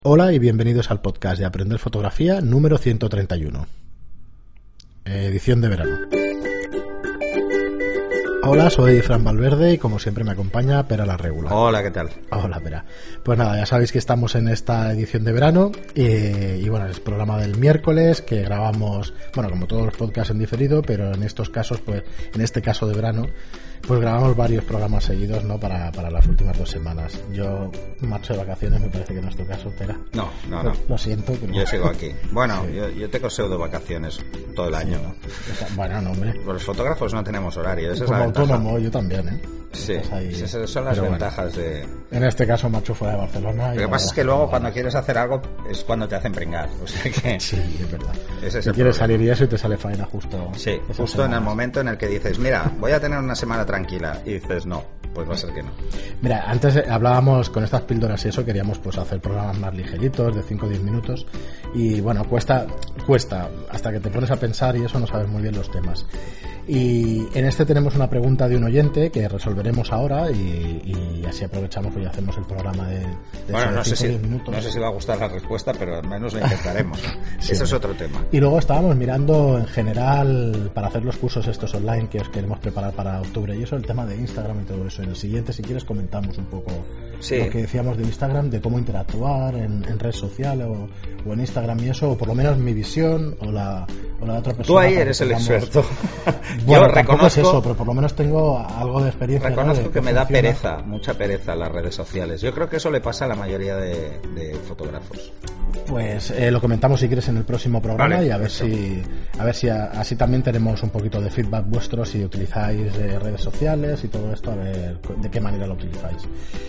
Hola y bienvenidos al podcast de Aprender Fotografía número 131, edición de verano. Hola, soy Fran Valverde y como siempre me acompaña Pera la Regula. Hola, ¿qué tal? Hola, Pera. Pues nada, ya sabéis que estamos en esta edición de verano y bueno, es el programa del miércoles que grabamos, bueno, como todos los podcasts en diferido, pero en estos casos, pues en este caso de verano, pues grabamos varios programas seguidos, ¿no? Para las últimas 2 semanas. Yo marcho de vacaciones, me parece que no es tu caso, Pera. No. Lo siento, pero... Yo sigo aquí. Bueno, sí. yo tengo pseudo vacaciones todo el año, ¿no? Bueno, no, hombre. Los fotógrafos no tenemos horario, esa es Como la ventaja. autónomo, yo también, ¿eh? Sí, ahí... esas son las ventajas de... En este caso, marcho fuera de Barcelona. Lo que pasa es que luego cuando quieres hacer algo es cuando te hacen pringar, o sea que... Sí, es verdad. Ese es si el quieres problema. Salir y eso y te sale faena justo. Sí, justo en el momento en el que dices, mira, voy a tener una semana tranquila, y dices, no, pues va a ser que no. Mira, antes hablábamos con estas píldoras y eso, queríamos pues hacer programas más ligeritos, de 5 o 10 minutos, y bueno, cuesta, hasta que te pones a pensar y eso no sabes muy bien los temas. Y en este tenemos una pregunta de un oyente que resolveremos ahora y así aprovechamos que ya hacemos el programa de bueno, no sé 5 o 10 minutos. No sé si va a gustar la respuesta, pero al menos lo intentaremos. Sí, Ese es otro tema. Y luego estábamos mirando en general para hacer los cursos estos online que os queremos preparar para octubre y eso, el tema de Instagram y todo eso. En el siguiente, si quieres, comentamos un poco lo que decíamos de Instagram, de cómo interactuar en red social o en Instagram y eso, o por lo menos mi visión o la de otra persona. Tú ahí eres el experto. Bueno, yo reconozco reconozco, es eso, pero por lo menos tengo algo de experiencia. Reconozco ¿no? que me da funciona. pereza, mucha pereza las redes sociales. Yo creo que eso le pasa a la mayoría de fotógrafos. Pues lo comentamos si quieres en el próximo programa, vale, y a ver si así también tenemos un poquito de feedback vuestro si utilizáis redes sociales y todo esto, a ver de qué manera lo utilizáis.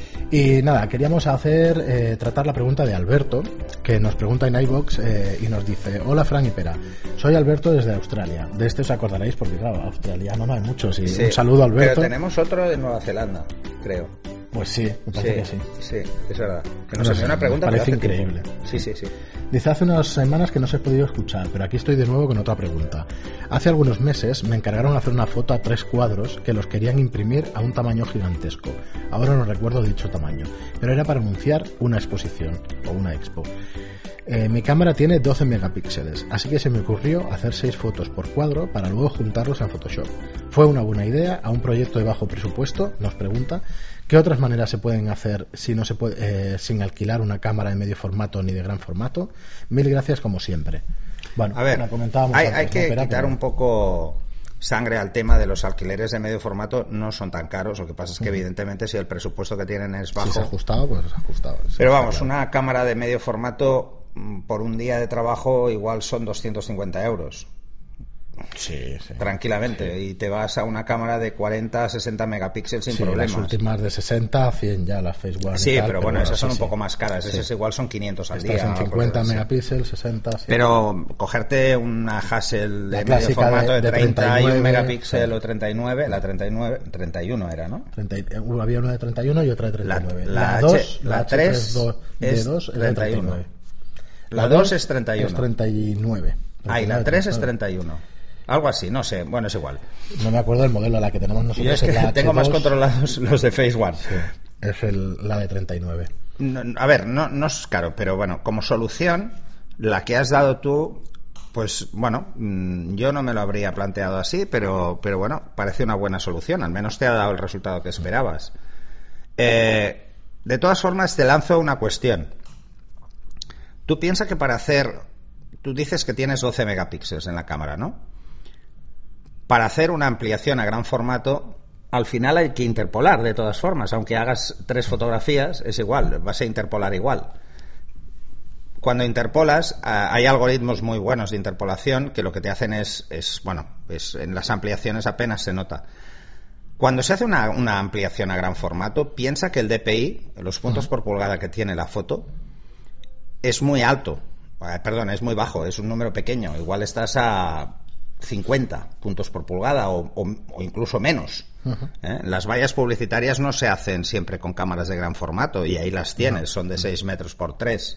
Y nada, queríamos tratar la pregunta de Alberto, que nos pregunta en iVoox y nos dice: hola Fran y Pera, soy Alberto desde Australia. De este os acordaréis porque claro, australiano no hay muchos. Y sí, un saludo, Alberto. Pero tenemos otro de Nueva Zelanda, creo. Pues sí, me parece que sí. Sí, es verdad. Que nos hace una pregunta. Me parece increíble. Sí. Dice: hace unas semanas que no os he podido escuchar, pero aquí estoy de nuevo con otra pregunta. Hace algunos meses me encargaron hacer una foto a 3 cuadros que los querían imprimir a un tamaño gigantesco. Ahora no recuerdo dicho tamaño, pero era para anunciar una exposición o una expo. Mi cámara tiene 12 megapíxeles, así que se me ocurrió hacer 6 fotos por cuadro para luego juntarlos en Photoshop. Fue una buena idea a un proyecto de bajo presupuesto. Nos pregunta: ¿qué otras maneras se pueden hacer si no se puede, sin alquilar una cámara de medio formato ni de gran formato? Mil gracias como siempre. Bueno, a ver, hay que quitar un poco sangre al tema de los alquileres de medio formato. No son tan caros, lo que pasa es que evidentemente si el presupuesto que tienen es bajo, si se ha ajustado, pues se ha ajustado. Pero vamos, claro, una cámara de medio formato por un día de trabajo igual son 250 euros. Sí. Tranquilamente, sí. Y te vas a una cámara de 40 a 60 megapíxeles sin problemas. Las últimas de 60 a 100 ya, las Phase One. Sí, tal, pero bueno, esas son un poco más caras. Esas igual son 500 al día. En 50 megapíxeles, 60. Sí. Pero cogerte una Hasselblad de medio formato de 31 megapíxeles, sí, o 39, la 31 era, ¿no? Había una de 31 y otra de 39. La 3 es 31. La 2 es 31. Es 39. Y la 3 es 31. Algo así, no sé, bueno, es igual. No me acuerdo del modelo, la que tenemos nosotros. Yo es que la tengo más controlados los de Phase One. Sí, es la de 39. A ver, no es caro, pero bueno, como solución, la que has dado tú, pues bueno, yo no me lo habría planteado así, pero bueno, parece una buena solución, al menos te ha dado el resultado que esperabas. De todas formas, te lanzo una cuestión. Tú piensas que tú dices que tienes 12 megapíxeles en la cámara, ¿no? Para hacer una ampliación a gran formato, al final hay que interpolar de todas formas. Aunque hagas 3 fotografías, es igual, vas a interpolar igual. Cuando interpolas, hay algoritmos muy buenos de interpolación que lo que te hacen es en las ampliaciones apenas se nota. Cuando se hace una ampliación a gran formato, piensa que el DPI, los puntos por pulgada que tiene la foto, es muy alto. Es muy bajo, es un número pequeño. Igual estás a 50 puntos por pulgada o incluso menos. Las vallas publicitarias no se hacen siempre con cámaras de gran formato y ahí las tienes, son de 6 metros por 3.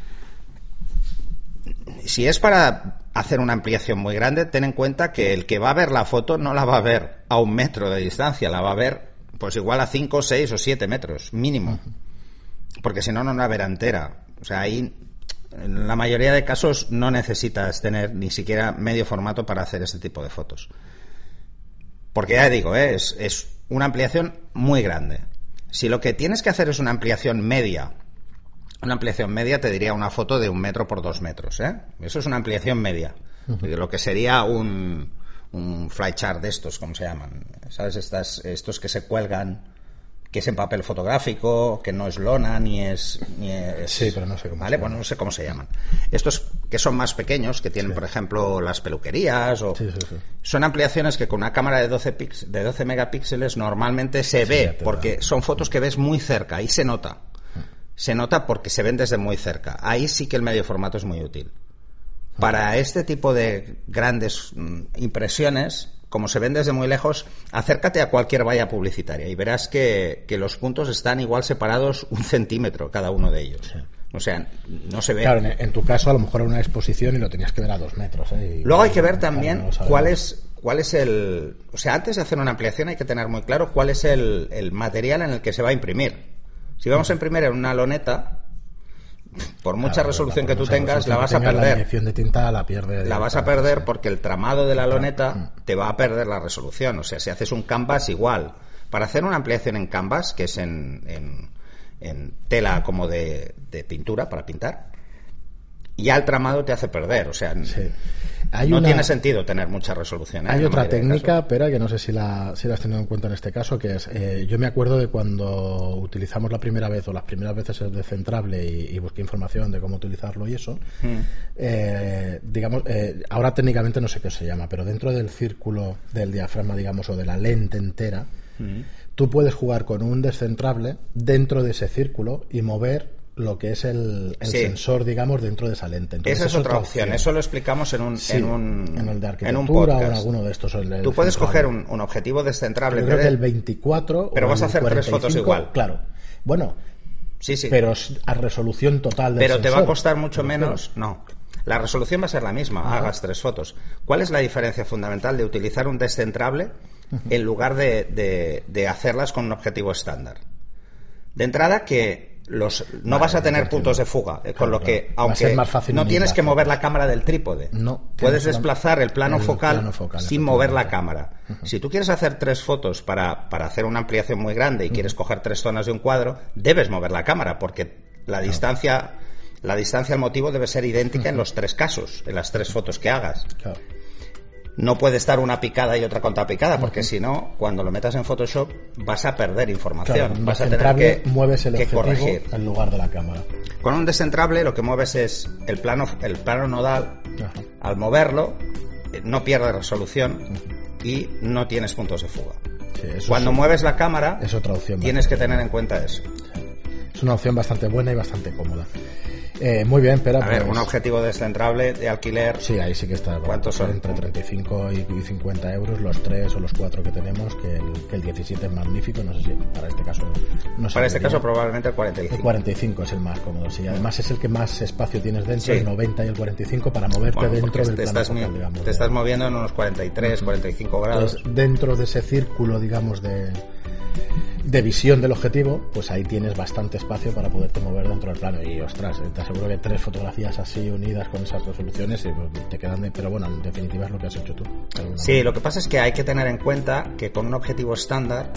Si es para hacer una ampliación muy grande, ten en cuenta que el que va a ver la foto no la va a ver a 1 metro de distancia, la va a ver pues igual a 5, 6 o 7 metros mínimo, porque si no, no la verá entera. O sea, ahí en la mayoría de casos no necesitas tener ni siquiera medio formato para hacer este tipo de fotos. Porque ya digo, es una ampliación muy grande. Si lo que tienes que hacer es una ampliación media te diría una foto de 1 metro por 2 metros, ¿eh? Eso es una ampliación media. Lo que sería un fly chart de estos, ¿cómo se llaman? ¿Sabes? Estos que se cuelgan, que es en papel fotográfico, que no es lona ni es sí, pero no sé cómo, ¿vale? Bueno, no sé cómo se llaman. Estos que son más pequeños, que tienen, por ejemplo, las peluquerías o sí. Son ampliaciones que con una cámara de 12 megapíxeles normalmente se ve, porque son fotos que ves muy cerca y se nota. Se nota porque se ven desde muy cerca. Ahí sí que el medio formato es muy útil. Para este tipo de grandes impresiones, como se ven desde muy lejos, acércate a cualquier valla publicitaria y verás que los puntos están igual separados 1 centímetro cada uno de ellos. Sí. O sea, no se ve. Claro, en tu caso a lo mejor era una exposición y lo tenías que ver a 2 metros. Luego hay que ver también cuál es el... O sea, antes de hacer una ampliación hay que tener muy claro cuál es el material en el que se va a imprimir. Si vamos a imprimir en una loneta, por mucha resolución que tú tengas, la vas a perder. La inyección de tinta la pierdes. La vas a perder porque el tramado de la loneta te va a perder la resolución. O sea, si haces un canvas, igual. Para hacer una ampliación en canvas, que es en tela como de pintura, para pintar, ya el tramado te hace perder. O sea, no tiene sentido tener mucha resolución. Hay otra técnica, pero que no sé si la has tenido en cuenta en este caso, que es, yo me acuerdo de cuando utilizamos la primera vez o las primeras veces el descentrable y busqué información de cómo utilizarlo y eso, digamos, ahora técnicamente no sé qué se llama, pero dentro del círculo del diafragma, digamos, o de la lente entera, tú puedes jugar con un descentrable dentro de ese círculo y mover lo que es el sensor, digamos, dentro de esa lente. Entonces, esa es otra opción. Eso lo explicamos en el de arquitectura en un podcast. O en alguno de estos. Tú puedes coger un objetivo descentrable. Creo que el 24 pero o vas a hacer 45, 3 fotos igual. Claro. Bueno, sí. Pero a resolución total del Pero sensor. te va a costar mucho menos. No. La resolución va a ser la misma, hagas 3 fotos. ¿Cuál es la diferencia fundamental de utilizar un descentrable en lugar de hacerlas con un objetivo estándar? De entrada que no vas a tener puntos de fuga, con lo que, aunque no tienes que mover la cámara del trípode, puedes desplazar el plano focal sin mover la cámara. Si tú quieres hacer 3 fotos para hacer una ampliación muy grande y quieres coger 3 zonas de un cuadro, debes mover la cámara, porque la distancia al motivo debe ser idéntica en los 3 casos, en las 3 fotos que hagas. Claro. No puede estar una picada y otra contrapicada, porque si no, cuando lo metas en Photoshop vas a perder información. Claro, vas a tener que corregir en lugar de la cámara. Con un descentrable lo que mueves es el plano nodal. Ajá. Al moverlo no pierde resolución y no tienes puntos de fuga. Sí, cuando mueves la cámara es otra opción, tienes que tener en cuenta eso. Es una opción bastante buena y bastante cómoda. Muy bien, pero a ver, un objetivo descentrable de alquiler. Sí, ahí sí que está. ¿Cuántos son? Entre 35 y 50 euros, los 3 o los 4 que tenemos, que el 17 es magnífico, no sé si para este caso. No sé, para este caso probablemente el 45. El 45 es el más cómodo, sí. Además es el que más espacio tienes dentro, el 90 y el 45 para moverte dentro del plano focal, digamos. Te estás moviendo en unos 43, 45 grados. Entonces, dentro de ese círculo, digamos, de visión del objetivo, pues ahí tienes bastante espacio para poderte mover dentro del plano. Y ostras, te aseguro que 3 fotografías así unidas con esas resoluciones te quedan pero bueno, en definitiva es lo que has hecho tú. Sí, lo que pasa es que hay que tener en cuenta que con un objetivo estándar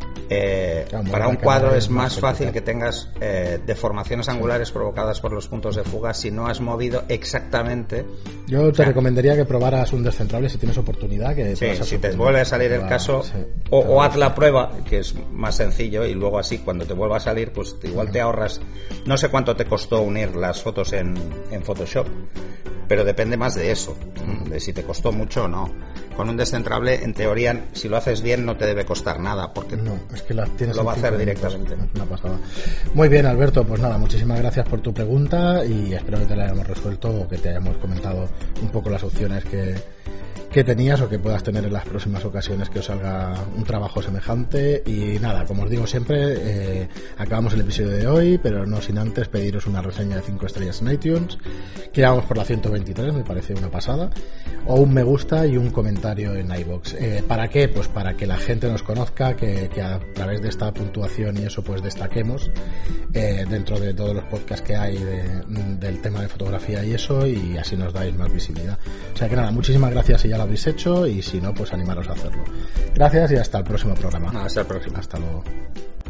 para un cuadro es más fácil que tengas deformaciones angulares provocadas por los puntos de fuga si no has movido exactamente. Yo te recomendaría que probaras un descentrable si tienes oportunidad. Si te vuelve a salir el caso, o haz la prueba, que es más sencillo, y luego así cuando te vuelva a salir, pues igual te ahorras. No sé cuánto te costó unir las fotos en Photoshop, pero depende más de eso, de si te costó mucho o no. Con un descentrable, en teoría, si lo haces bien, no te debe costar nada, porque es que tienes lo va a hacer directamente. Una pasada. Muy bien, Alberto, pues nada, muchísimas gracias por tu pregunta y espero que te la hayamos resuelto o que te hayamos comentado un poco las opciones que que tenías o que puedas tener en las próximas ocasiones que os salga un trabajo semejante. Y nada, como os digo siempre, acabamos el episodio de hoy, pero no sin antes pediros una reseña de 5 estrellas en iTunes, que vamos por la 123, me parece una pasada, o un me gusta y un comentario en iVoox. ¿Para qué? Pues para que la gente nos conozca, que a través de esta puntuación y eso pues destaquemos dentro de todos los podcasts que hay del tema de fotografía y eso, y así nos dais más visibilidad. O sea que nada, muchísimas gracias si ya lo habéis hecho, y si no, pues animaros a hacerlo. Gracias y hasta el próximo programa. Hasta el próximo. Hasta luego.